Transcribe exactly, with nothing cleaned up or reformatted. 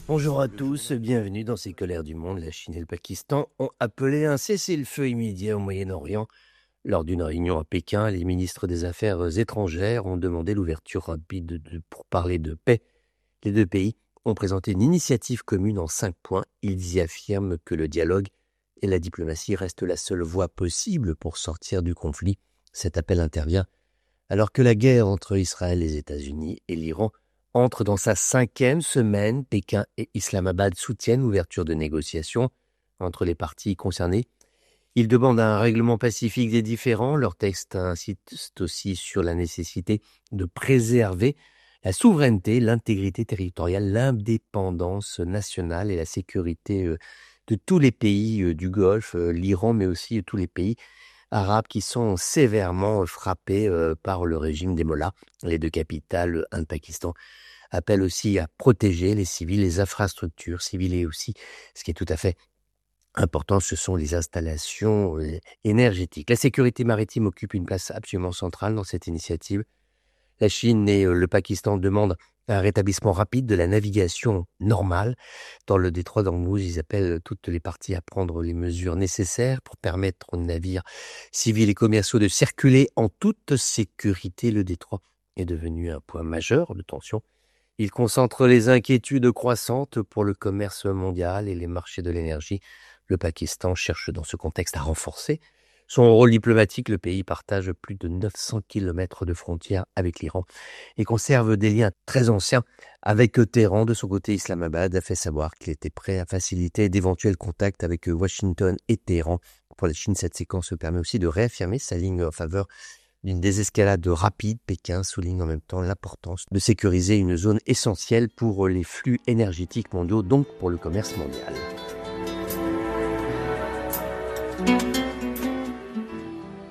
Bonjour à tous, bienvenue dans ces colères du monde. La Chine et le Pakistan ont appelé un cessez-le-feu immédiat au Moyen-Orient. Lors d'une réunion à Pékin, les ministres des Affaires étrangères ont demandé l'ouverture rapide de, pour parler de paix. Les deux pays ont présenté une initiative commune en cinq points. Ils y affirment que le dialogue et la diplomatie restent la seule voie possible pour sortir du conflit. Cet appel intervient alors que la guerre entre Israël, les États-Unis et l'Iran entre dans sa cinquième semaine. Pékin et Islamabad soutiennent l'ouverture de négociations entre les parties concernées. Ils demandent un règlement pacifique des différends. Leur texte insiste aussi sur la nécessité de préserver la souveraineté, l'intégrité territoriale, l'indépendance nationale et la sécurité euh, de tous les pays euh, du Golfe, euh, l'Iran, mais aussi de tous les pays arabes qui sont sévèrement frappés euh, par le régime des mollahs. Les deux capitales, Inde-Pakistan, appellent aussi à protéger les civils, les infrastructures civiles et aussi, ce qui est tout à fait important, ce sont les installations euh, énergétiques. La sécurité maritime occupe une place absolument centrale dans cette initiative. La Chine et euh, le Pakistan demandent un rétablissement rapide de la navigation normale. Dans le détroit d'Ormuz, ils appellent toutes les parties à prendre les mesures nécessaires pour permettre aux navires civils et commerciaux de circuler en toute sécurité. Le détroit est devenu un point majeur de tension. Il concentre les inquiétudes croissantes pour le commerce mondial et les marchés de l'énergie. Le Pakistan cherche dans ce contexte à renforcer son rôle diplomatique. Le pays partage plus de neuf cents kilomètres de frontières avec l'Iran et conserve des liens très anciens avec Téhéran. De son côté, Islamabad a fait savoir qu'il était prêt à faciliter d'éventuels contacts avec Washington et Téhéran. Pour la Chine, cette séquence permet aussi de réaffirmer sa ligne en faveur d'une désescalade rapide. Pékin souligne en même temps l'importance de sécuriser une zone essentielle pour les flux énergétiques mondiaux, donc pour le commerce mondial.